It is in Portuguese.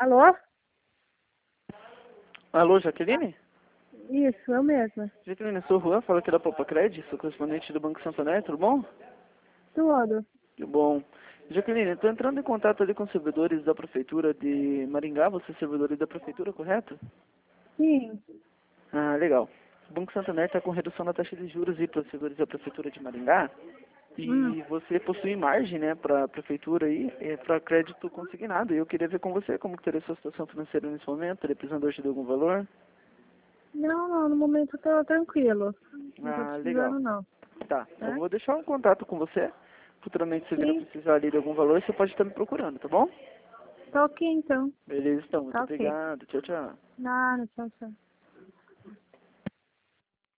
Alô? Alô, Jaqueline? Isso, eu mesma. Jaqueline, sou o Juan, falo aqui da Popacred, sou correspondente do Banco Santander, tudo bom? Tudo. Tudo bom. Jaqueline, estou entrando em contato ali com os servidores da Prefeitura de Maringá, você é servidor da Prefeitura, correto? Sim. Ah, legal. O Banco Santander está com redução na taxa de juros para os servidores da Prefeitura de Maringá Hum. e você possui margem, né, para a Prefeitura aí, para crédito consignado. E eu queria ver com você como que teria a sua situação financeira nesse momento, teria precisando hoje de algum valor? Não, no momento eu tô tranquilo. Não tô Ah, legal. precisando não. Tá, eu Tá? vou deixar um contato com você. Futuramente, se vir a Sim. precisar ali de algum valor, você pode estar me procurando, tá bom? Tá ok então. Beleza, então. Muito Tá ok. obrigado. Tchau, tchau. Nada, tchau, tchau.